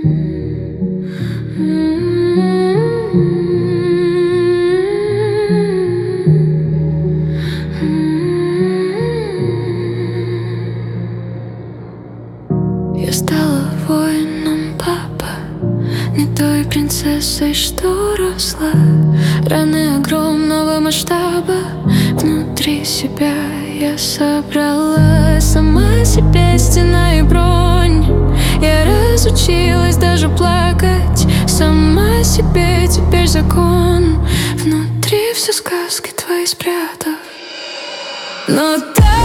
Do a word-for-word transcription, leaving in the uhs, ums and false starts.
Я стала воином, папа, не той принцессой, что росла. Раны огромного масштаба внутри себя я собрала. Сама себе стена и бронь. Я разучилась даже плакать. Сама себе теперь закон. Внутри все сказки твои спрятав. Но так